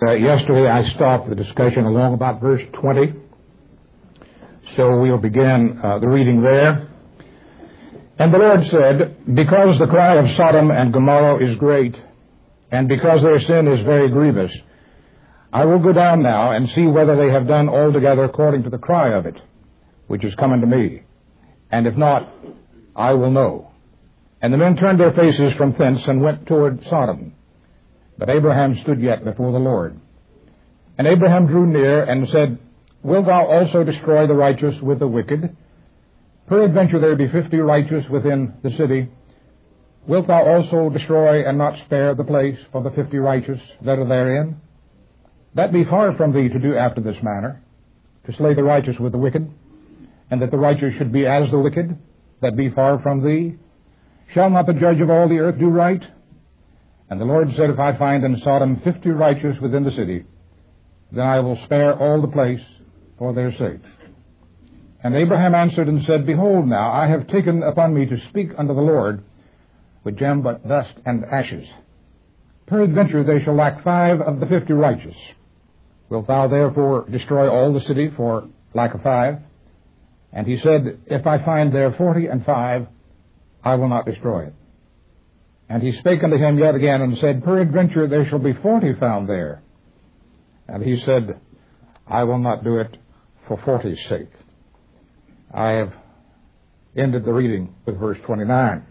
Yesterday I stopped the discussion along about verse 20, so we'll begin the reading there. And the Lord said, because the cry of Sodom and Gomorrah is great, and because their sin is very grievous, I will go down now and see whether they have done altogether according to the cry of it, which is come unto me. And if not, I will know. And the men turned their faces from thence and went toward Sodom. But Abraham stood yet before the Lord. And Abraham drew near and said, wilt thou also destroy the righteous with the wicked? Peradventure there be 50 righteous within the city. Wilt thou also destroy and not spare the place for the 50 righteous that are therein? That be far from thee to do after this manner, to slay the righteous with the wicked, and that the righteous should be as the wicked. That be far from thee. Shall not the judge of all the earth do right? And the Lord said, if I find in Sodom 50 righteous within the city, then I will spare all the place for their sake. And Abraham answered and said, behold, now I have taken upon me to speak unto the Lord, which am but dust and ashes. Peradventure they shall lack 5 of the 50 righteous. Wilt thou therefore destroy all the city for lack of 5? And he said, if I find there 40 and 5, I will not destroy it. And he spake unto him yet again and said, peradventure there shall be 40 found there. And he said, I will not do it for 40's sake. I have ended the reading with verse 29.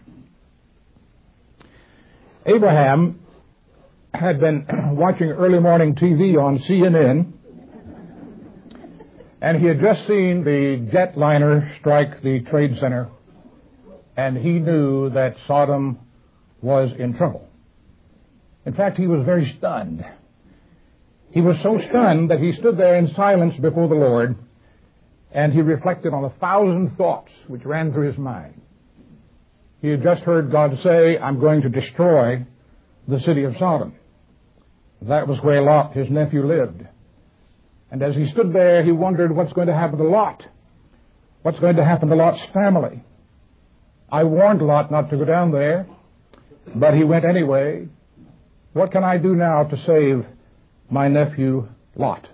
Abraham had been watching early morning TV on CNN, and he had just seen the jetliner strike the Trade Center, and he knew that Sodom was in trouble. In fact, he was very stunned. He was so stunned that he stood there in silence before the Lord, and he reflected on 1,000 thoughts which ran through his mind. He had just heard God say, I'm going to destroy the city of Sodom. That was where Lot, his nephew, lived. And as he stood there, he wondered what's going to happen to Lot. What's going to happen to Lot's family? I warned Lot not to go down there, but he went anyway. What can I do now to save my nephew Lot?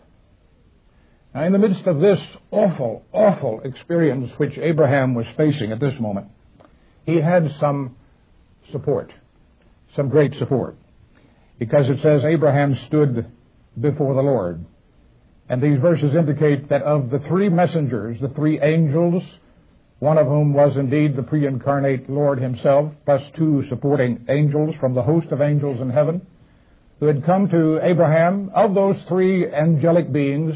Now, in the midst of this awful, awful experience which Abraham was facing at this moment, he had some support, some great support, because it says Abraham stood before the Lord. And these verses indicate that of the 3 messengers, the 3 angels, one of whom was indeed the pre-incarnate Lord himself, plus 2 supporting angels from the host of angels in heaven, who had come to Abraham, of those 3 angelic beings,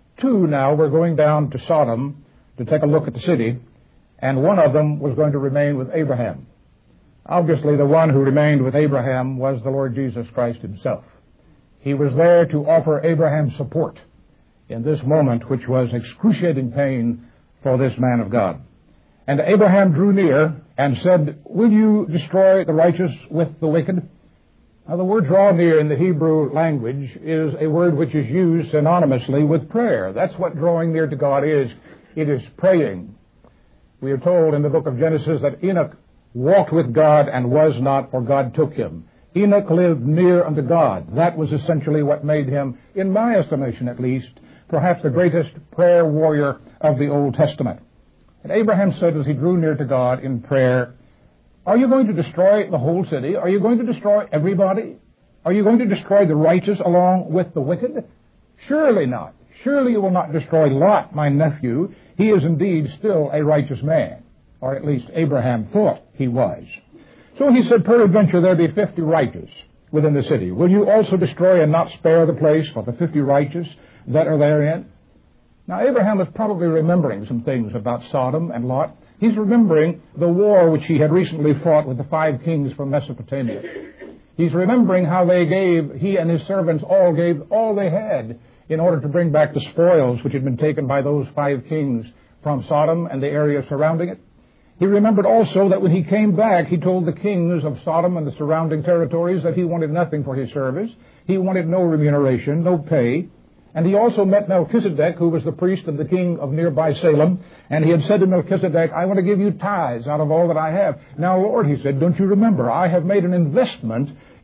2 now were going down to Sodom to take a look at the city, and one of them was going to remain with Abraham. Obviously, the one who remained with Abraham was the Lord Jesus Christ himself. He was there to offer Abraham support in this moment, which was excruciating pain for this man of God. And Abraham drew near and said, will you destroy the righteous with the wicked? Now, the word draw near in the Hebrew language is a word which is used synonymously with prayer. That's what drawing near to God is. It is praying. We are told in the book of Genesis that Enoch walked with God and was not, for God took him. Enoch lived near unto God. That was essentially what made him, in my estimation at least, perhaps the greatest prayer warrior of the Old Testament. And Abraham said as he drew near to God in prayer, are you going to destroy the whole city? Are you going to destroy everybody? Are you going to destroy the righteous along with the wicked? Surely not. Surely you will not destroy Lot, my nephew. He is indeed still a righteous man, or at least Abraham thought he was. So he said, peradventure there be 50 righteous within the city. Will you also destroy and not spare the place for the 50 righteous that are therein? Now, Abraham is probably remembering some things about Sodom and Lot. He's remembering the war which he had recently fought with the 5 kings from Mesopotamia. He's remembering how he and his servants all gave all they had in order to bring back the spoils which had been taken by those 5 kings from Sodom and the area surrounding it. He remembered also that when he came back, he told the kings of Sodom and the surrounding territories that he wanted nothing for his service. He wanted no remuneration, no pay. And he also met Melchizedek, who was the priest of the king of nearby Salem, and he had said to Melchizedek, I want to give you tithes out of all that I have. Now, Lord, he said, don't you remember, I have made an investment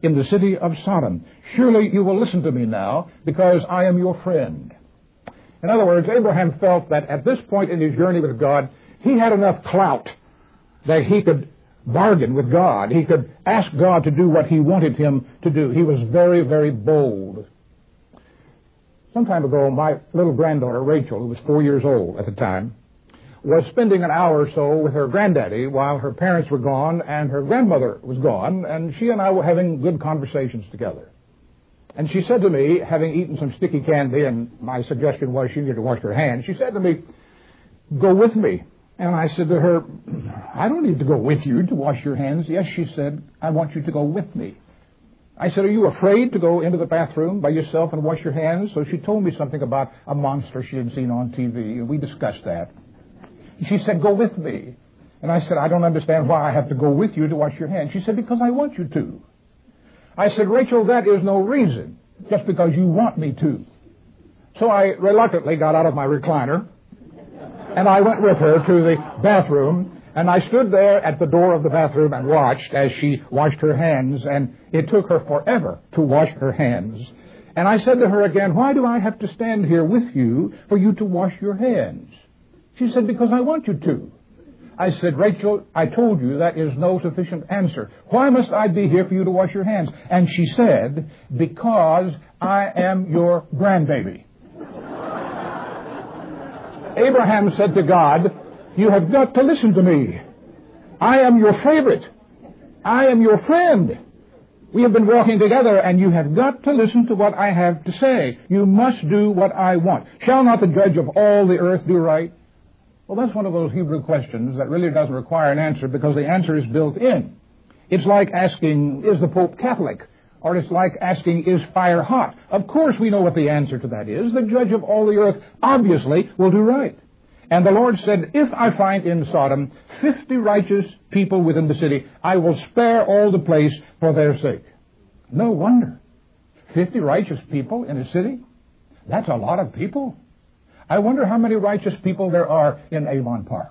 in the city of Sodom. Surely you will listen to me now, because I am your friend. In other words, Abraham felt that at this point in his journey with God, he had enough clout that he could bargain with God. He could ask God to do what he wanted him to do. He was very, very bold. Some time ago, my little granddaughter, Rachel, who was 4 years old at the time, was spending an hour or so with her granddaddy while her parents were gone and her grandmother was gone, and she and I were having good conversations together. And she said to me, having eaten some sticky candy, and my suggestion was she needed to wash her hands, she said to me, "Go with me." And I said to her, "I don't need to go with you to wash your hands." "Yes," she said, "I want you to go with me." I said, "Are you afraid to go into the bathroom by yourself and wash your hands?" So she told me something about a monster she had seen on TV, and we discussed that. She said, "Go with me." And I said, "I don't understand why I have to go with you to wash your hands." She said, "Because I want you to." I said, "Rachel, that is no reason, just because you want me to." So I reluctantly got out of my recliner, and I went with her to the bathroom, and I stood there at the door of the bathroom and watched as she washed her hands, and it took her forever to wash her hands. And I said to her again, "Why do I have to stand here with you for you to wash your hands?" She said, "Because I want you to." I said, "Rachel, I told you that is no sufficient answer. Why must I be here for you to wash your hands?" And she said, "Because I am your grandbaby." Abraham said to God, "You have got to listen to me. I am your favorite. I am your friend. We have been walking together, and you have got to listen to what I have to say. You must do what I want. Shall not the judge of all the earth do right?" Well, that's one of those Hebrew questions that really doesn't require an answer because the answer is built in. It's like asking, "Is the Pope Catholic?" Or it's like asking, "Is fire hot?" Of course we know what the answer to that is. The judge of all the earth obviously will do right. And the Lord said, "If I find in Sodom 50 righteous people within the city, I will spare all the place for their sake." No wonder. 50 righteous people in a city? That's a lot of people. I wonder how many righteous people there are in Avon Park.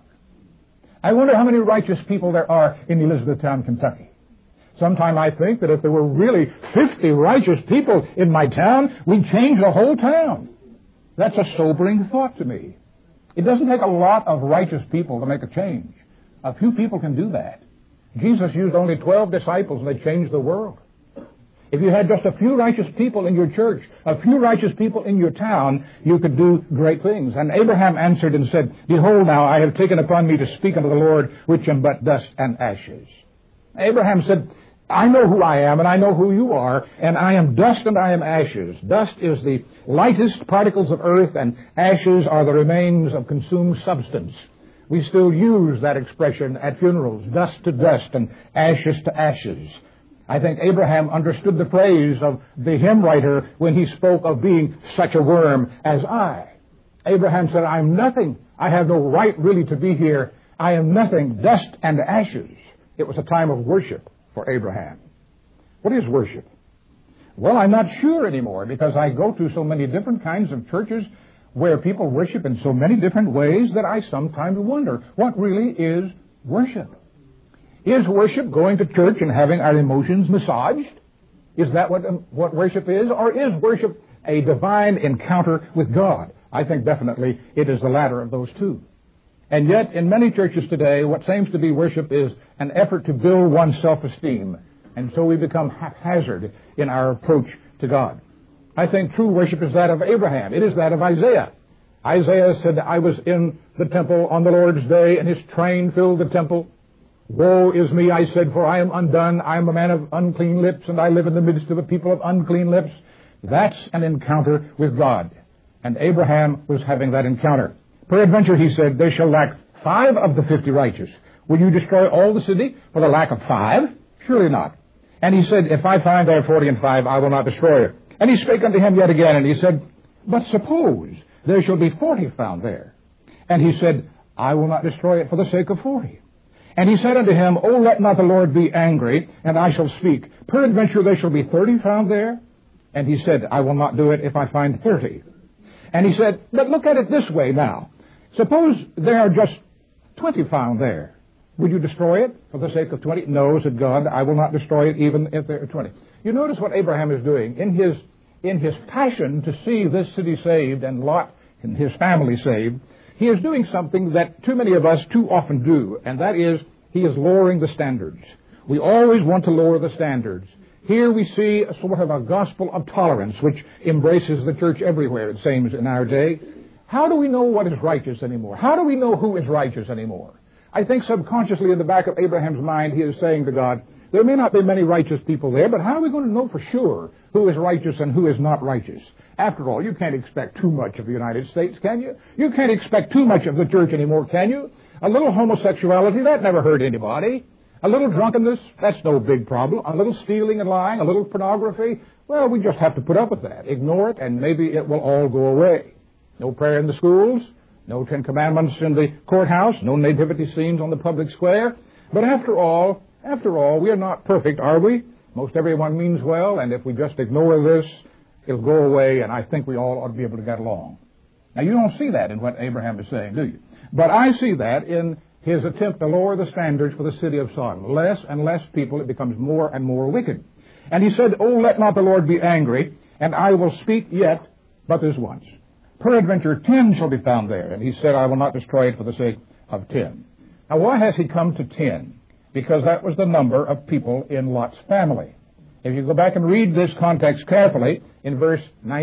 I wonder how many righteous people there are in Elizabethtown, Kentucky. Sometime I think that if there were really 50 righteous people in my town, we'd change the whole town. That's a sobering thought to me. It doesn't take a lot of righteous people to make a change. A few people can do that. Jesus used only 12 disciples and they changed the world. If you had just a few righteous people in your church, a few righteous people in your town, you could do great things. And Abraham answered and said, "Behold now, I have taken upon me to speak unto the Lord, which am but dust and ashes." Abraham said, "I know who I am and I know who you are, and I am dust and I am ashes." Dust is the lightest particles of earth, and ashes are the remains of consumed substance. We still use that expression at funerals, dust to dust and ashes to ashes. I think Abraham understood the phrase of the hymn writer when he spoke of being such a worm as I. Abraham said, "I am nothing. I have no right really to be here. I am nothing, dust and ashes." It was a time of worship for Abraham. What is worship? Well, I'm not sure anymore because I go to so many different kinds of churches where people worship in so many different ways that I sometimes wonder, what really is worship? Is worship going to church and having our emotions massaged? Is that what worship is? Or is worship a divine encounter with God? I think definitely it is the latter of those two. And yet, in many churches today, what seems to be worship is an effort to build one's self-esteem. And so we become haphazard in our approach to God. I think true worship is that of Abraham. It is that of Isaiah. Isaiah said, "I was in the temple on the Lord's day, and his train filled the temple. Woe is me, I said, for I am undone. I am a man of unclean lips, and I live in the midst of a people of unclean lips." That's an encounter with God. And Abraham was having that encounter. "Peradventure," he said, "they shall lack 5 of the 50 righteous. Will you destroy all the city for the lack of 5? Surely not." And he said, "If I find there 40 and 5, I will not destroy it." And he spake unto him yet again, and he said, "But suppose there shall be 40 found there." And he said, "I will not destroy it for the sake of 40. And he said unto him, "O let not the Lord be angry, and I shall speak. Peradventure there shall be 30 found there." And he said, "I will not do it if I find 30. And he said, "But look at it this way now. Suppose there are just 20 found there. Would you destroy it for the sake of 20? No, said God, I will not destroy it even if there are 20. You notice what Abraham is doing. In his passion to see this city saved and Lot and his family saved, he is doing something that too many of us too often do, and that is he is lowering the standards. We always want to lower the standards. Here we see a sort of a gospel of tolerance, which embraces the church everywhere, it seems, in our day. How do we know what is righteous anymore? How do we know who is righteous anymore? I think subconsciously in the back of Abraham's mind, he is saying to God, there may not be many righteous people there, but how are we going to know for sure who is righteous and who is not righteous? After all, you can't expect too much of the United States, can you? You can't expect too much of the church anymore, can you? A little homosexuality, that never hurt anybody. A little drunkenness, that's no big problem. A little stealing and lying, a little pornography, well, we just have to put up with that. Ignore it, and maybe it will all go away. No prayer in the schools, no Ten Commandments in the courthouse, no nativity scenes on the public square. But after all, we are not perfect, are we? Most everyone means well, and if we just ignore this, it'll go away, and I think we all ought to be able to get along. Now, you don't see that in what Abraham is saying, do you? But I see that in his attempt to lower the standards for the city of Sodom. Less and less people, it becomes more and more wicked. And he said, oh, let not the Lord be angry, and I will speak yet but this once. Peradventure 10 shall be found there. And he said, I will not destroy it for the sake of 10. Now, why has he come to 10? Because that was the number of people in Lot's family. If you go back and read this context carefully, in verse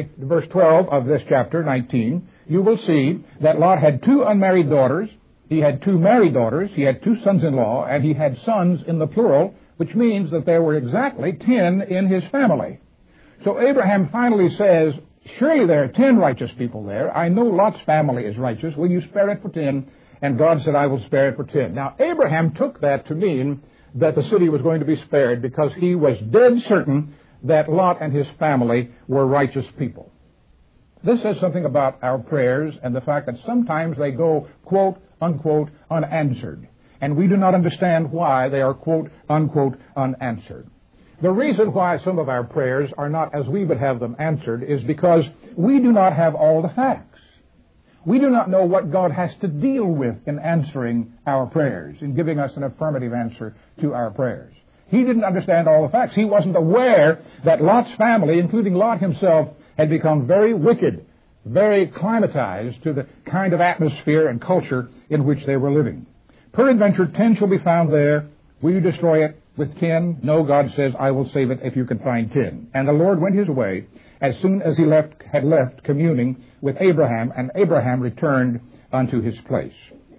12 of this chapter, 19, you will see that Lot had 2 unmarried daughters, he had 2 married daughters, he had 2 sons-in-law, and he had sons in the plural, which means that there were exactly 10 in his family. So Abraham finally says, surely there are 10 righteous people there. I know Lot's family is righteous. Will you spare it for 10? And God said, I will spare it for 10. Now, Abraham took that to mean that the city was going to be spared because he was dead certain that Lot and his family were righteous people. This says something about our prayers and the fact that sometimes they go, quote, unquote, unanswered. And we do not understand why they are, quote, unquote, unanswered. The reason why some of our prayers are not as we would have them answered is because we do not have all the facts. We do not know what God has to deal with in answering our prayers, in giving us an affirmative answer to our prayers. He didn't understand all the facts. He wasn't aware that Lot's family, including Lot himself, had become very wicked, very climatized to the kind of atmosphere and culture in which they were living. Peradventure 10 shall be found there. Will you destroy it with 10? No, God says, I will save it if you can find 10. And the Lord went his way as soon as he had left communing with Abraham, and Abraham returned unto his place.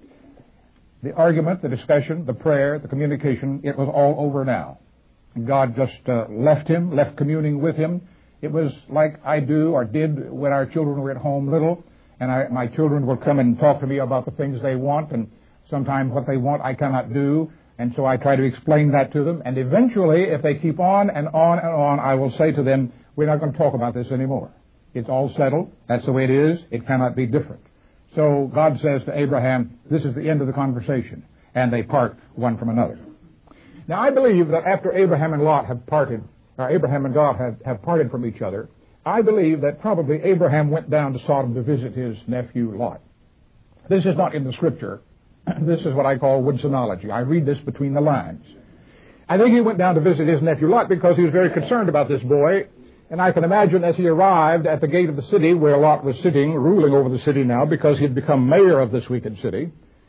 The argument, the discussion, the prayer, the communication, it was all over now. God just left communing with him. It was like I do or did when our children were at home little, and my children will come and talk to me about the things they want, and sometimes what they want I cannot do, and so I try to explain that to them, and eventually, if they keep on and on and on, I will say to them, we're not going to talk about this anymore. It's all settled. That's the way it is. It cannot be different. So God says to Abraham, this is the end of the conversation, and they part one from another. Now, I believe that after Abraham and Lot have parted, or Abraham and God have parted from each other, I believe that probably Abraham went down to Sodom to visit his nephew Lot. This is not in the Scripture. This is what I call Woodsonology. I read this between the lines. I think he went down to visit his nephew Lot because he was very concerned about this boy. And I can imagine as he arrived at the gate of the city where Lot was sitting, ruling over the city now because he had become mayor of this wicked city,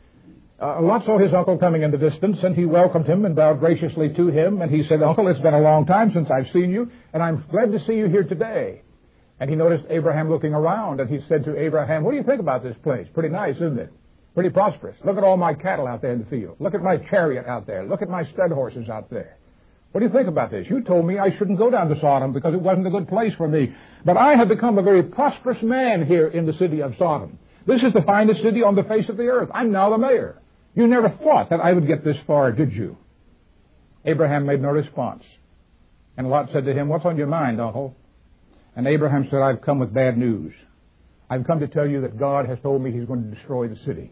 Lot saw his uncle coming in the distance, and he welcomed him and bowed graciously to him. And he said, Uncle, it's been a long time since I've seen you, and I'm glad to see you here today. And he noticed Abraham looking around, and he said to Abraham, what do you think about this place? Pretty nice, isn't it? Pretty prosperous. Look at all my cattle out there in the field. Look at my chariot out there. Look at my stud horses out there. What do you think about this? You told me I shouldn't go down to Sodom because it wasn't a good place for me. But I have become a very prosperous man here in the city of Sodom. This is the finest city on the face of the earth. I'm now the mayor. You never thought that I would get this far, did you? Abraham made no response. And Lot said to him, what's on your mind, Uncle? And Abraham said, I've come with bad news. I've come to tell you that God has told me he's going to destroy the city.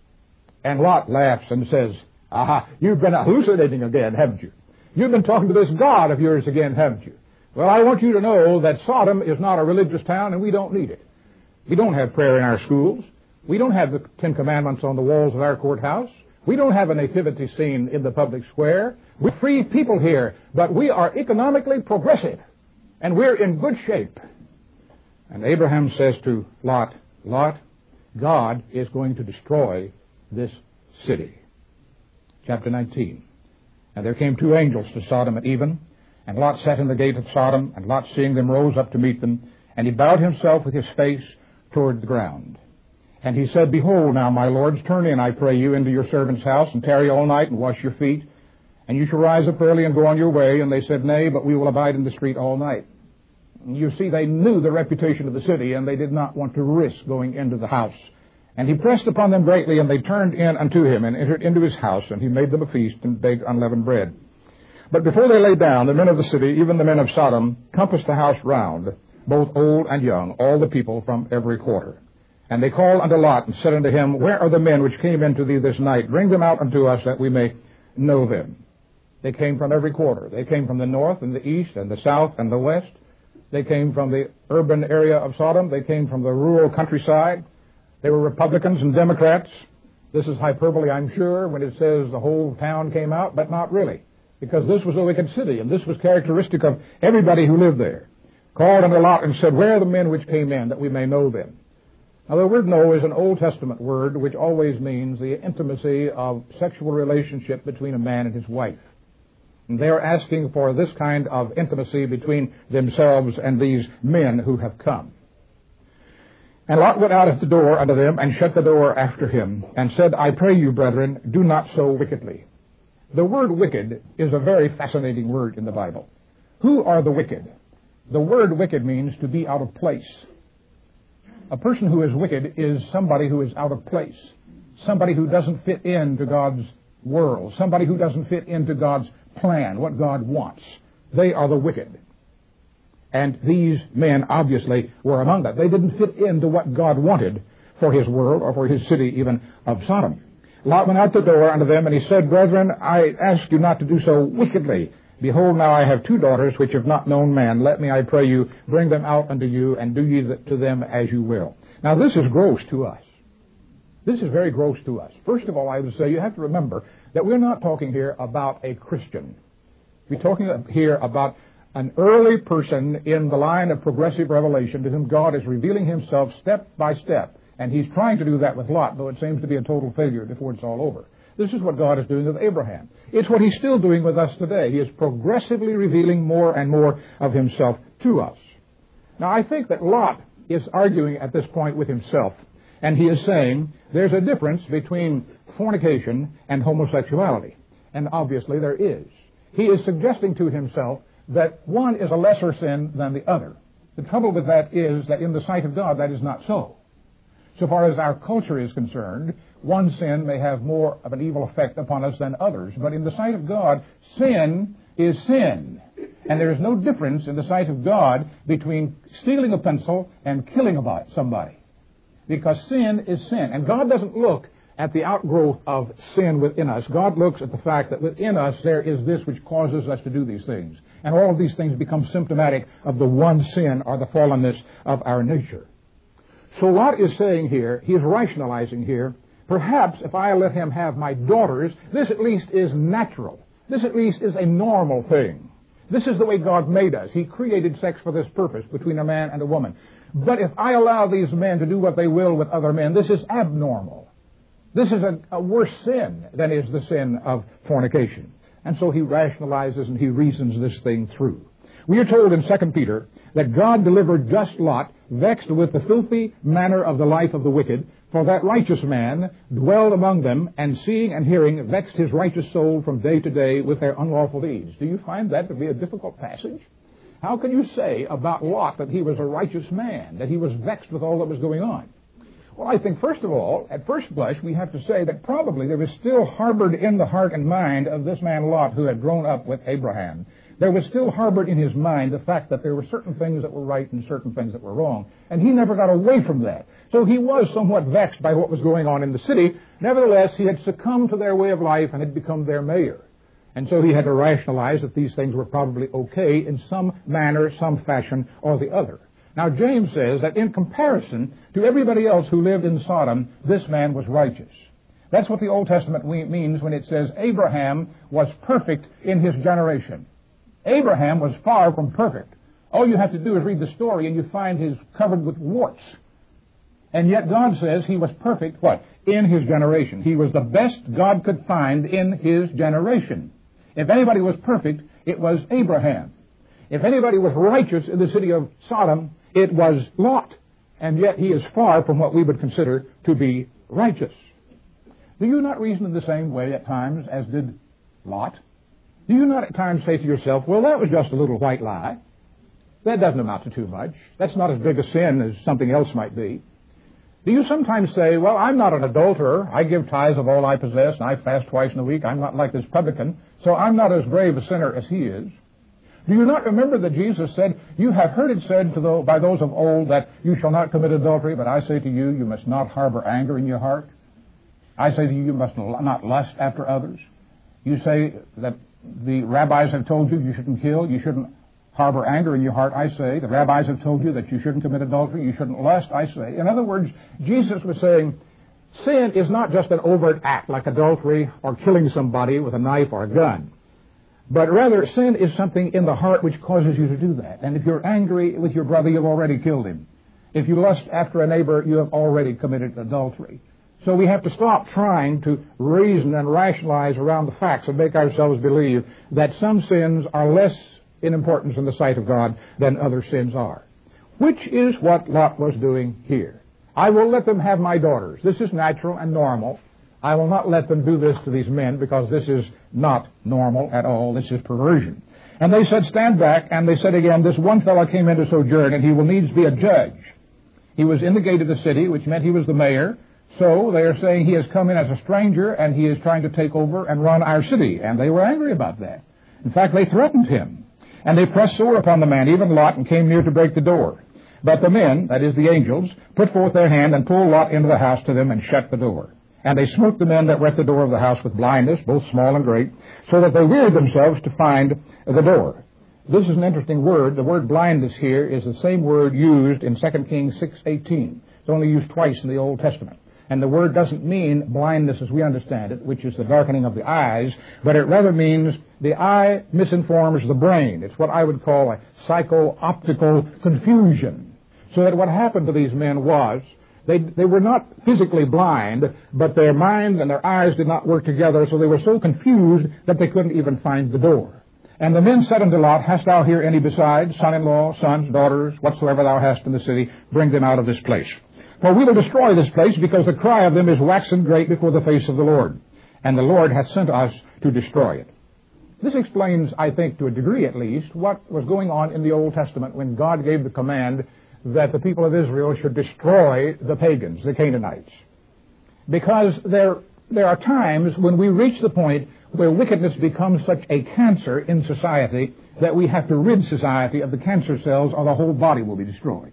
And Lot laughs and says, aha, you've been hallucinating again, haven't you? You've been talking to this God of yours again, haven't you? Well, I want you to know that Sodom is not a religious town, and we don't need it. We don't have prayer in our schools. We don't have the Ten Commandments on the walls of our courthouse. We don't have a nativity scene in the public square. We're free people here, but we are economically progressive, and we're in good shape. And Abraham says to Lot, Lot, God is going to destroy this city. Chapter 19. And there came two angels to Sodom at even, and Lot sat in the gate of Sodom, and Lot, seeing them, rose up to meet them, and he bowed himself with his face toward the ground. And he said, Behold now, my lords, turn in, I pray you, into your servant's house, and tarry all night, and wash your feet, and you shall rise up early and go on your way. And they said, Nay, but we will abide in the street all night. You see, they knew the reputation of the city, and they did not want to risk going into the house. And he pressed upon them greatly, and they turned in unto him, and entered into his house, and he made them a feast, and baked unleavened bread. But before they lay down, the men of the city, even the men of Sodom, compassed the house round, both old and young, all the people from every quarter. And they called unto Lot, and said unto him, Where are the men which came into thee this night? Bring them out unto us, that we may know them. They came from every quarter. They came from the north, and the east, and the south, and the west. They came from the urban area of Sodom. They came from the rural countryside. They were Republicans and Democrats. This is hyperbole, I'm sure, when it says the whole town came out, but not really, because this was a wicked city, and this was characteristic of everybody who lived there. Called unto Lot and said, Where are the men which came in, that we may know them? Now, the word know is an Old Testament word which always means the intimacy of sexual relationship between a man and his wife. And they are asking for this kind of intimacy between themselves and these men who have come. And Lot went out at the door unto them, and shut the door after him, and said, I pray you, brethren, do not so wickedly. The word wicked is a very fascinating word in the Bible. Who are the wicked? The word wicked means to be out of place. A person who is wicked is somebody who is out of place, somebody who doesn't fit into God's world, somebody who doesn't fit into God's plan, what God wants. They are the wicked. And these men obviously were among them. They didn't fit into what God wanted for his world or for his city even of Sodom. Lot went out the door unto them, and he said, Brethren, I ask you not to do so wickedly. Behold, now I have two daughters which have not known man. Let me, I pray you, bring them out unto you, and do ye to them as you will. Now, this is gross to us. This is very gross to us. First of all, I would say you have to remember that we're not talking here about a Christian. We're talking here about an early person in the line of progressive revelation to whom God is revealing himself step by step. And he's trying to do that with Lot, though it seems to be a total failure before it's all over. This is what God is doing with Abraham. It's what he's still doing with us today. He is progressively revealing more and more of himself to us. Now, I think that Lot is arguing at this point with himself, and he is saying there's a difference between fornication and homosexuality. And obviously there is. He is suggesting to himself that one is a lesser sin than the other. The trouble with that is that in the sight of God, that is not so. So far as our culture is concerned, one sin may have more of an evil effect upon us than others. But in the sight of God, sin is sin. And there is no difference in the sight of God between stealing a pencil and killing somebody. Because sin is sin. And God doesn't look at the outgrowth of sin within us. God looks at the fact that within us there is this which causes us to do these things. And all of these things become symptomatic of the one sin or the fallenness of our nature. So Lot is saying here, he is rationalizing here, perhaps if I let him have my daughters, this at least is natural. This at least is a normal thing. This is the way God made us. He created sex for this purpose between a man and a woman. But if I allow these men to do what they will with other men, this is abnormal. This is a worse sin than is the sin of fornication. And so he rationalizes and he reasons this thing through. We are told in 2 Peter that God delivered just Lot, vexed with the filthy manner of the life of the wicked, for that righteous man dwelled among them, and seeing and hearing vexed his righteous soul from day to day with their unlawful deeds. Do you find that to be a difficult passage? How can you say about Lot that he was a righteous man, that he was vexed with all that was going on? Well, I think, first of all, at first blush, we have to say that probably there was still harbored in the heart and mind of this man Lot, who had grown up with Abraham, there was still harbored in his mind the fact that there were certain things that were right and certain things that were wrong. And he never got away from that. So he was somewhat vexed by what was going on in the city. Nevertheless, he had succumbed to their way of life and had become their mayor. And so he had to rationalize that these things were probably okay in some manner, some fashion, or the other. Now, James says that in comparison to everybody else who lived in Sodom, this man was righteous. That's what the Old Testament means when it says Abraham was perfect in his generation. Abraham was far from perfect. All you have to do is read the story and you find he's covered with warts. And yet God says he was perfect, what? In his generation. He was the best God could find in his generation. If anybody was perfect, it was Abraham. If anybody was righteous in the city of Sodom, it was Lot. And yet he is far from what we would consider to be righteous. Do you not reason in the same way at times as did Lot? Do you not at times say to yourself, well, that was just a little white lie. That doesn't amount to too much. That's not as big a sin as something else might be. Do you sometimes say, well, I'm not an adulterer. I give tithes of all I possess, and I fast twice in a week. I'm not like this publican, so I'm not as grave a sinner as he is. Do you not remember that Jesus said, you have heard it said by those of old that you shall not commit adultery, but I say to you, you must not harbor anger in your heart. I say to you, you must not lust after others. You say that the rabbis have told you you shouldn't kill, you shouldn't harbor anger in your heart, I say. The rabbis have told you that you shouldn't commit adultery, you shouldn't lust, I say. In other words, Jesus was saying, sin is not just an overt act like adultery or killing somebody with a knife or a gun. But rather, sin is something in the heart which causes you to do that. And if you're angry with your brother, you've already killed him. If you lust after a neighbor, you have already committed adultery. So we have to stop trying to reason and rationalize around the facts and make ourselves believe that some sins are less in importance in the sight of God than other sins are. Which is what Lot was doing here. I will let them have my daughters. This is natural and normal. I will not let them do this to these men because this is not normal at all. This is perversion. And they said, stand back. And they said again, this one fellow came in to sojourn and he will needs be a judge. He was in the gate of the city, which meant he was the mayor. So they are saying he has come in as a stranger and he is trying to take over and run our city. And they were angry about that. In fact, they threatened him. And they pressed sore upon the man, even Lot, and came near to break the door. But the men, that is the angels, put forth their hand and pulled Lot into the house to them and shut the door. And they smote the men that were at the door of the house with blindness, both small and great, so that they wearied themselves to find the door. This is an interesting word. The word blindness here is the same word used in 2 Kings 6:18. It's only used twice in the Old Testament. And the word doesn't mean blindness as we understand it, which is the darkening of the eyes, but it rather means the eye misinforms the brain. It's what I would call a psycho-optical confusion. So that what happened to these men was, they were not physically blind, but their minds and their eyes did not work together, so they were so confused that they couldn't even find the door. And the men said unto Lot, hast thou here any besides, son-in-law, sons, daughters, whatsoever thou hast in the city, bring them out of this place. For we will destroy this place, because the cry of them is waxen great before the face of the Lord. And the Lord hath sent us to destroy it. This explains, I think, to a degree at least, what was going on in the Old Testament when God gave the command that the people of Israel should destroy the pagans, the Canaanites. Because there are times when we reach the point where wickedness becomes such a cancer in society that we have to rid society of the cancer cells or the whole body will be destroyed.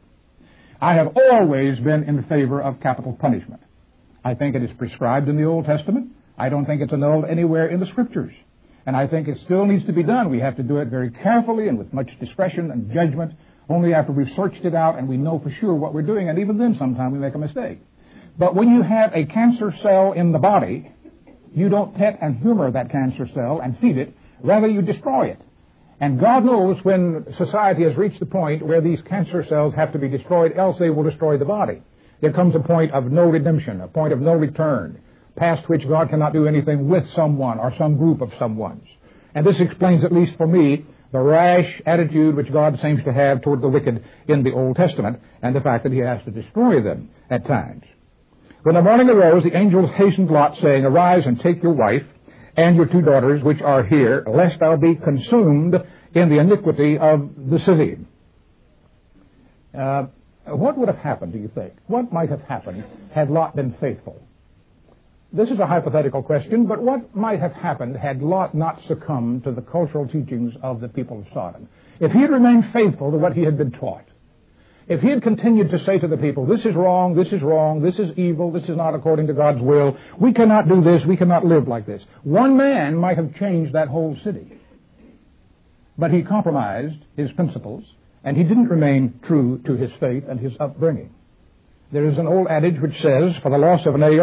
I have always been in favor of capital punishment. I think it is prescribed in the Old Testament. I don't think it's annulled anywhere in the Scriptures. And I think it still needs to be done. We have to do it very carefully and with much discretion and judgment, only after we've searched it out and we know for sure what we're doing, and even then sometimes we make a mistake. But when you have a cancer cell in the body, you don't pet and humor that cancer cell and feed it. Rather, you destroy it. And God knows when society has reached the point where these cancer cells have to be destroyed, else they will destroy the body. There comes a point of no redemption, a point of no return, past which God cannot do anything with someone or some group of someones. And this explains, at least for me, the rash attitude which God seems to have toward the wicked in the Old Testament, and the fact that he has to destroy them at times. When the morning arose, the angels hastened Lot, saying, arise and take your wife and your two daughters which are here, lest thou be consumed in the iniquity of the city. What would have happened, do you think? What might have happened had Lot been faithful? This is a hypothetical question, but what might have happened had Lot not succumbed to the cultural teachings of the people of Sodom? If he had remained faithful to what he had been taught, if he had continued to say to the people, this is wrong, this is wrong, this is evil, this is not according to God's will, we cannot do this, we cannot live like this, one man might have changed that whole city. But he compromised his principles, and he didn't remain true to his faith and his upbringing. There is an old adage which says, for the loss of a nail,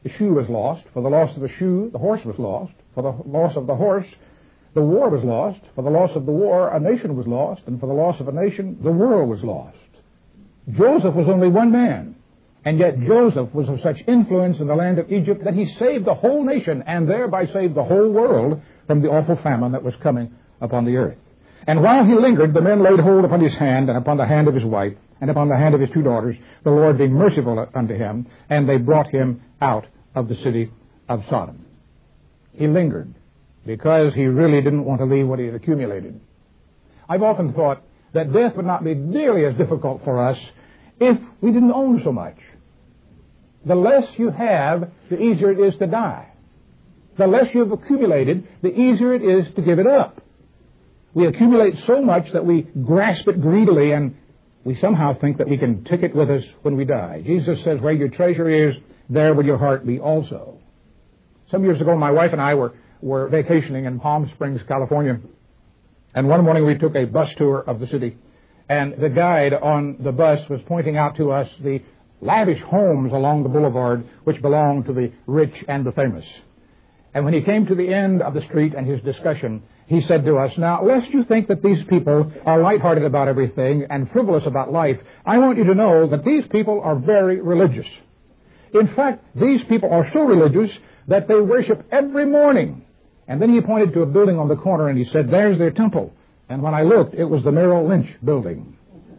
the shoe was lost. For the loss of the shoe, the horse was lost. For the loss of the horse, the war was lost. For the loss of the war, a nation was lost. And for the loss of a nation, the world was lost. Joseph was only one man. And yet Joseph was of such influence in the land of Egypt that he saved the whole nation and thereby saved the whole world from the awful famine that was coming upon the earth. And while he lingered, the men laid hold upon his hand and upon the hand of his wife and upon the hand of his 2 daughters, the Lord being merciful unto him, and they brought him out of the city of Sodom. He lingered because he really didn't want to leave what he had accumulated. I've often thought that death would not be nearly as difficult for us if we didn't own so much. The less you have, the easier it is to die. The less you've accumulated, the easier it is to give it up. We accumulate so much that we grasp it greedily, and we somehow think that we can take it with us when we die. Jesus says, where your treasure is, there will your heart be also. Some years ago, my wife and I were vacationing in Palm Springs, California. And one morning we took a bus tour of the city. And the guide on the bus was pointing out to us the lavish homes along the boulevard which belong to the rich and the famous. And when he came to the end of the street and his discussion, he said to us, now, lest you think that these people are lighthearted about everything and frivolous about life, I want you to know that these people are very religious. In fact, these people are so religious that they worship every morning. And then he pointed to a building on the corner and he said, there's their temple. And when I looked, it was the Merrill Lynch building.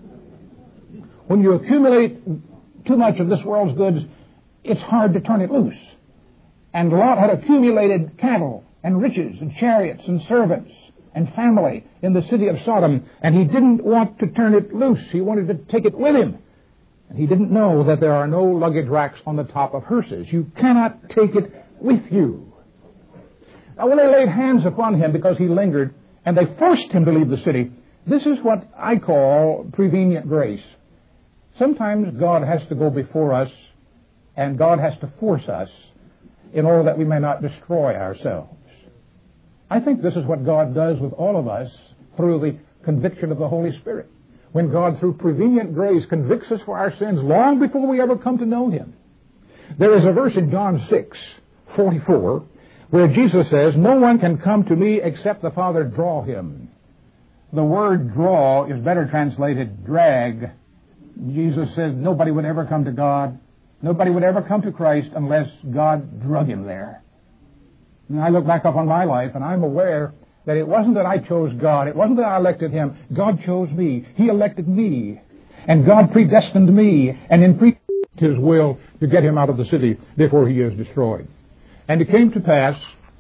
When you accumulate too much of this world's goods, it's hard to turn it loose. And Lot had accumulated cattle and riches and chariots and servants and family in the city of Sodom, and he didn't want to turn it loose. He wanted to take it with him. And he didn't know that there are no luggage racks on the top of hearses. You cannot take it with you. Now, when they laid hands upon him because he lingered, and they forced him to leave the city, this is what I call prevenient grace. Sometimes God has to go before us, and God has to force us in order that we may not destroy ourselves. I think this is what God does with all of us through the conviction of the Holy Spirit. When God, through prevenient grace, convicts us for our sins long before we ever come to know Him. There is a verse in John 6:44 where Jesus says, no one can come to me except the Father draw him. The word draw is better translated drag. Jesus says nobody would ever come to God. Nobody would ever come to Christ unless God drug him there. And I look back up on my life and I'm aware that it wasn't that I chose God. It wasn't that I elected Him. God chose me. He elected me. And God predestined me and in His will to get him out of the city before he is destroyed. And it came to pass,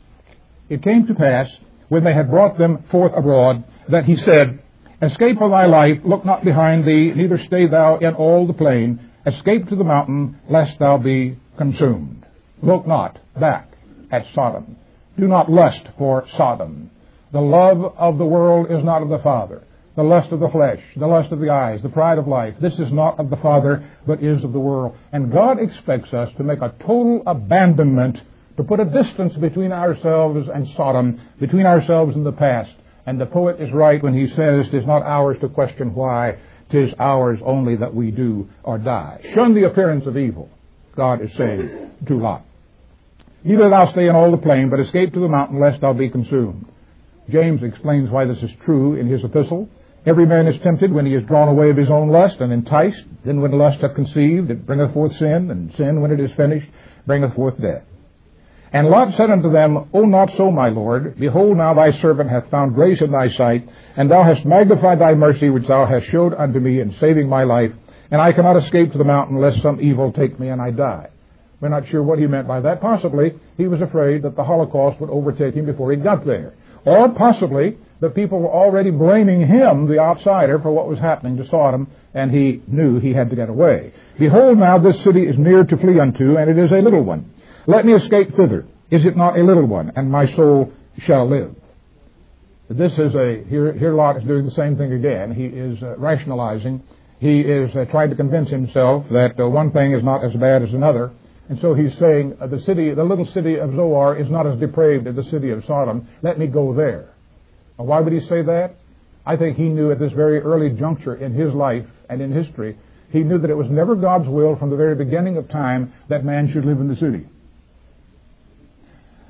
when they had brought them forth abroad, that he said, escape for thy life, look not behind thee, neither stay thou in all the plain. Escape to the mountain, lest thou be consumed. Look not back at Sodom. Do not lust for Sodom. The love of the world is not of the Father. The lust of the flesh, the lust of the eyes, the pride of life. This is not of the Father, but is of the world. And God expects us to make a total abandonment, to put a distance between ourselves and Sodom, between ourselves and the past. And the poet is right when he says, "'Tis not ours to question why, 'tis ours only that we do or die." Shun the appearance of evil, God is saying to Lot. Neither thou stay in all the plain, but escape to the mountain, lest thou be consumed. James explains why this is true in his epistle. Every man is tempted when he is drawn away of his own lust and enticed. Then when lust hath conceived, it bringeth forth sin, and sin, when it is finished, bringeth forth death. And Lot said unto them, O not so, my Lord. Behold, now thy servant hath found grace in thy sight, and thou hast magnified thy mercy, which thou hast showed unto me in saving my life. And I cannot escape to the mountain, lest some evil take me and I die. We're not sure what he meant by that. Possibly he was afraid that the Holocaust would overtake him before he got there. Or possibly the people were already blaming him, the outsider, for what was happening to Sodom, and he knew he had to get away. Behold, now this city is near to flee unto, and it is a little one. Let me escape thither. Is it not a little one? And my soul shall live. This is here Lot is doing the same thing again. He is rationalizing. He is trying to convince himself that one thing is not as bad as another. And so he's saying, the little city of Zoar is not as depraved as the city of Sodom. Let me go there. Now, why would he say that? I think he knew at this very early juncture in his life and in history, he knew that it was never God's will from the very beginning of time that man should live in the city.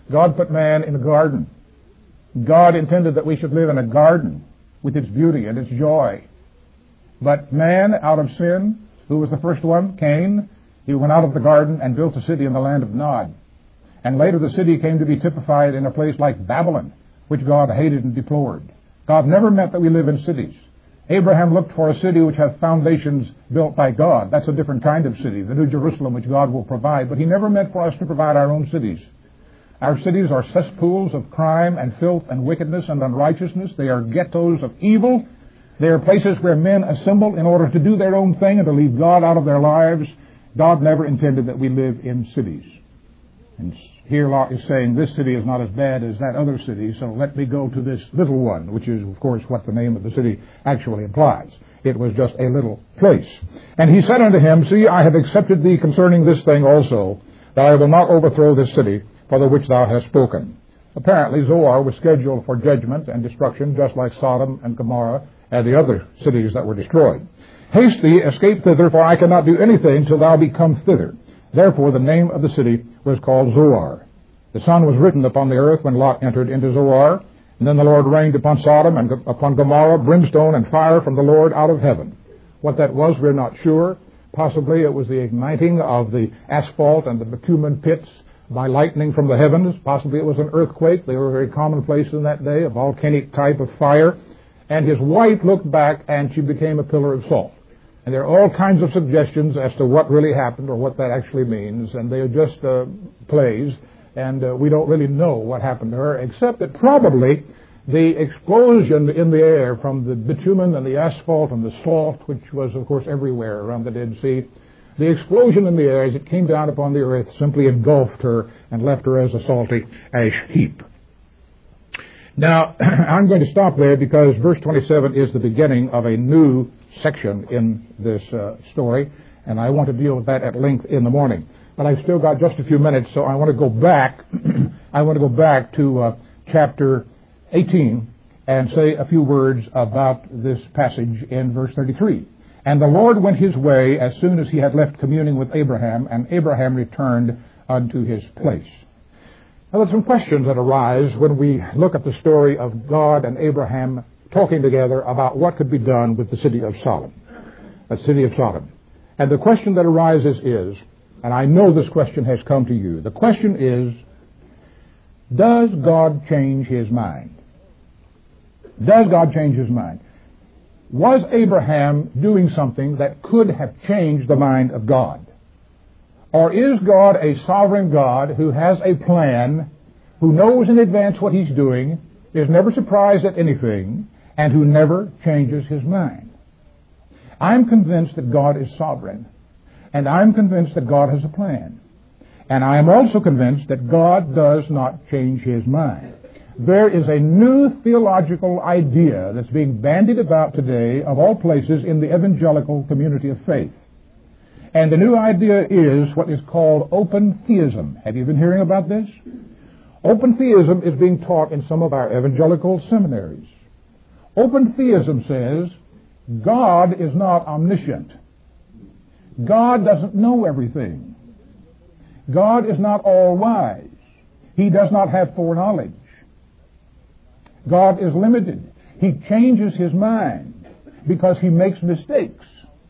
God put man in a garden. God intended that we should live in a garden with its beauty and its joy. But man, out of sin, who was the first one? Cain. He went out of the garden and built a city in the land of Nod. And later the city came to be typified in a place like Babylon, which God hated and deplored. God never meant that we live in cities. Abraham looked for a city which has foundations built by God. That's a different kind of city, the New Jerusalem, which God will provide. But he never meant for us to provide our own cities. Our cities are cesspools of crime and filth and wickedness and unrighteousness. They are ghettos of evil. They are places where men assemble in order to do their own thing and to leave God out of their lives. God never intended that we live in cities. And here Lot is saying, this city is not as bad as that other city, so let me go to this little one, which is, of course, what the name of the city actually implies. It was just a little place. And he said unto him, See, I have accepted thee concerning this thing also, that I will not overthrow this city for the which thou hast spoken. Apparently, Zoar was scheduled for judgment and destruction, just like Sodom and Gomorrah and the other cities that were destroyed. Haste thee, escape thither, for I cannot do anything till thou be come thither. Therefore the name of the city was called Zoar. The sun was risen upon the earth when Lot entered into Zoar, and then the Lord rained upon Sodom and upon Gomorrah brimstone and fire from the Lord out of heaven. What that was, we're not sure. Possibly it was the igniting of the asphalt and the bitumen pits by lightning from the heavens. Possibly it was an earthquake. They were very commonplace in that day, a volcanic type of fire. And his wife looked back and she became a pillar of salt. And there are all kinds of suggestions as to what really happened or what that actually means. And they are just plays. And we don't really know what happened to her, except that probably the explosion in the air from the bitumen and the asphalt and the salt, which was, of course, everywhere around the Dead Sea, the explosion in the air as it came down upon the earth simply engulfed her and left her as a salty ash heap. Now, I'm going to stop there because verse 27 is the beginning of a new section in this story, and I want to deal with that at length in the morning. But I've still got just a few minutes, so I want to go back. I want to go back to chapter 18 and say a few words about this passage in verse 33. And the Lord went his way as soon as he had left communing with Abraham, and Abraham returned unto his place. Now, there's some questions that arise when we look at the story of God and Abraham talking together about what could be done with the city of Sodom. The city of Sodom. And the question that arises is, and I know this question has come to you, the question is, does God change his mind? Does God change his mind? Was Abraham doing something that could have changed the mind of God? Or is God a sovereign God who has a plan, who knows in advance what he's doing, is never surprised at anything, and who never changes his mind? I'm convinced that God is sovereign, and I'm convinced that God has a plan. And I am also convinced that God does not change his mind. There is a new theological idea that's being bandied about today, of all places, in the evangelical community of faith. And the new idea is what is called open theism. Have you been hearing about this? Open theism is being taught in some of our evangelical seminaries. Open theism says God is not omniscient. God doesn't know everything. God is not all-wise. He does not have foreknowledge. God is limited. He changes his mind because he makes mistakes.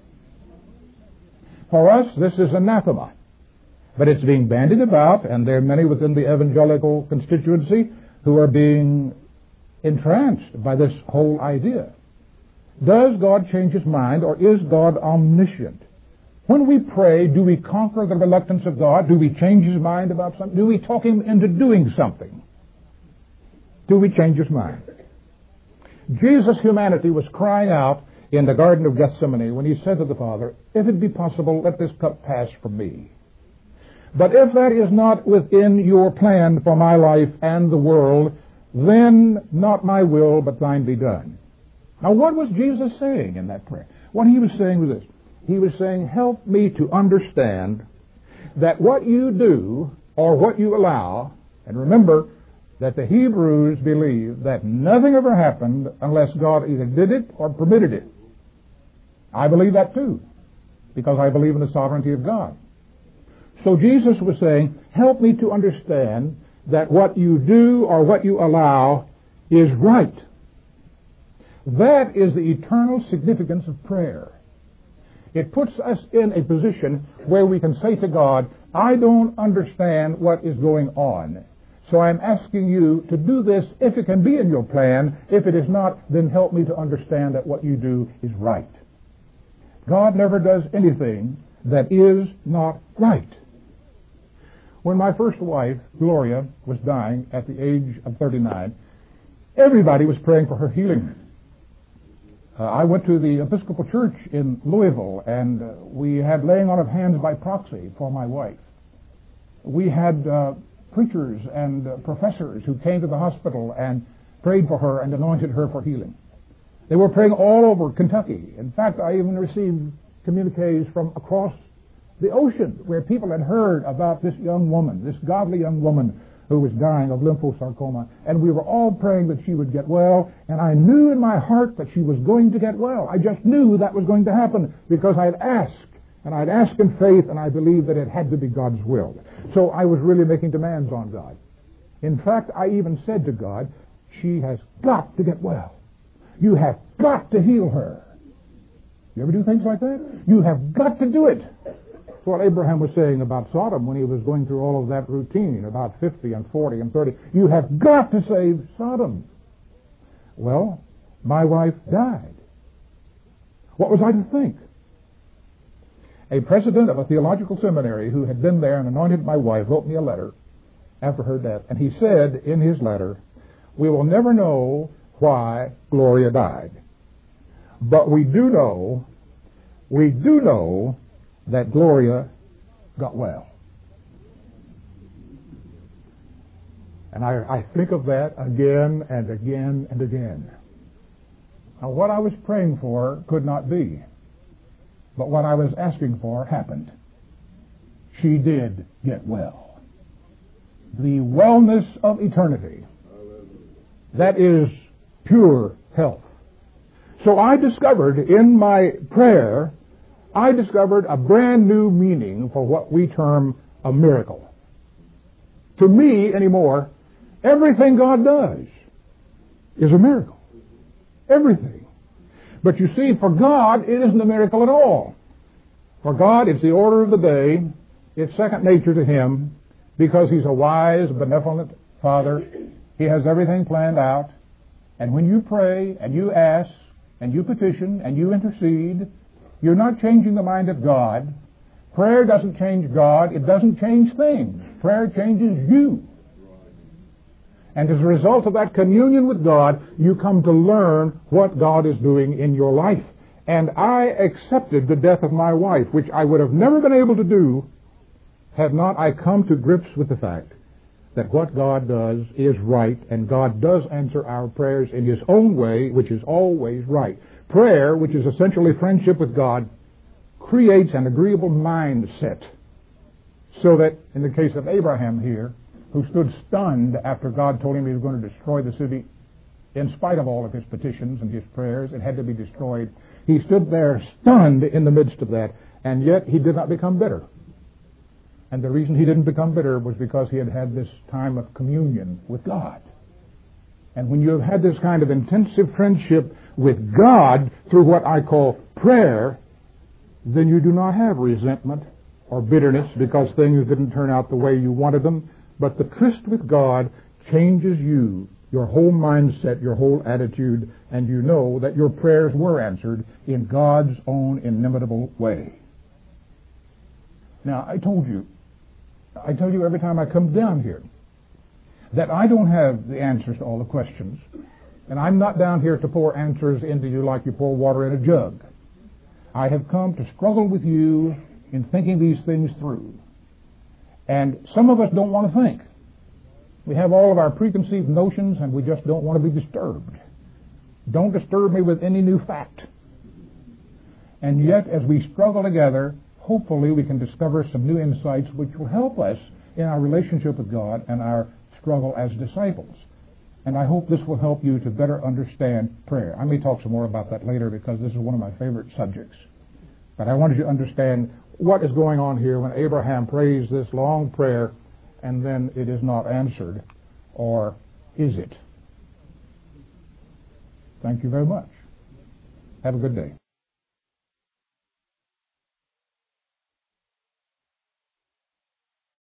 For us, this is anathema. But it's being bandied about, and there are many within the evangelical constituency who are being entranced by this whole idea. Does God change his mind, or is God omniscient? When we pray, do we conquer the reluctance of God? Do we change his mind about something? Do we talk him into doing something? Do we change his mind? Jesus' humanity was crying out in the Garden of Gethsemane when he said to the Father, if it be possible, let this cup pass from me. But if that is not within your plan for my life and the world, then not my will, but thine be done. Now, what was Jesus saying in that prayer? What he was saying was this. He was saying, help me to understand that what you do or what you allow, and remember that the Hebrews believe that nothing ever happened unless God either did it or permitted it. I believe that too, because I believe in the sovereignty of God. So Jesus was saying, help me to understand that what you do or what you allow is right. That is the eternal significance of prayer. It puts us in a position where we can say to God, I don't understand what is going on, so I'm asking you to do this if it can be in your plan. If it is not, then help me to understand that what you do is right. God never does anything that is not right. When my first wife, Gloria, was dying at the age of 39, everybody was praying for her healing. I went to the Episcopal Church in Louisville, and we had laying on of hands by proxy for my wife. We had preachers and professors who came to the hospital and prayed for her and anointed her for healing. They were praying all over Kentucky. In fact, I even received communiques from across the ocean where people had heard about this young woman, this godly young woman who was dying of lymphosarcoma. And we were all praying that she would get well, and I knew in my heart that she was going to get well. I just knew that was going to happen because I had asked, and I'd asked in faith, and I believed that it had to be God's will. So I was really making demands on God. In fact, I even said to God, she has got to get well. You have got to heal her. You ever do things like that? You have got to do it. That's what Abraham was saying about Sodom when he was going through all of that routine, about 50 and 40 and 30. You have got to save Sodom. Well, my wife died. What was I to think? A president of a theological seminary who had been there and anointed my wife wrote me a letter after her death, and he said in his letter, we will never know why Gloria died, but we do know that Gloria got well. And I think of that again and again and again. Now, what I was praying for could not be, but what I was asking for happened. She did get well. The wellness of eternity. That is pure health. So I discovered in my prayer, a brand new meaning for what we term a miracle. To me anymore, everything God does is a miracle. Everything. But you see, for God, it isn't a miracle at all. For God, it's the order of the day. It's second nature to Him because He's a wise, benevolent Father. He has everything planned out. And when you pray and you ask and you petition and you intercede, you're not changing the mind of God. Prayer doesn't change God. It doesn't change things. Prayer changes you. And as a result of that communion with God, you come to learn what God is doing in your life. And I accepted the death of my wife, which I would have never been able to do had not I come to grips with the fact that what God does is right, and God does answer our prayers in His own way, which is always right. Prayer, which is essentially friendship with God, creates an agreeable mindset, so that in the case of Abraham here, who stood stunned after God told him He was going to destroy the city, in spite of all of his petitions and his prayers, it had to be destroyed. He stood there stunned in the midst of that, and yet he did not become bitter. And the reason he didn't become bitter was because he had had this time of communion with God. And when you have had this kind of intensive friendship with God through what I call prayer, then you do not have resentment or bitterness because things didn't turn out the way you wanted them. But the tryst with God changes you, your whole mindset, your whole attitude, and you know that your prayers were answered in God's own inimitable way. Now, I tell you every time I come down here that I don't have the answers to all the questions. And I'm not down here to pour answers into you like you pour water in a jug. I have come to struggle with you in thinking these things through. And some of us don't want to think. We have all of our preconceived notions and we just don't want to be disturbed. Don't disturb me with any new fact. And yet, as we struggle together, hopefully we can discover some new insights which will help us in our relationship with God and our struggle as disciples. And I hope this will help you to better understand prayer. I may talk some more about that later because this is one of my favorite subjects. But I wanted you to understand what is going on here when Abraham prays this long prayer and then it is not answered, or is it? Thank you very much. Have a good day.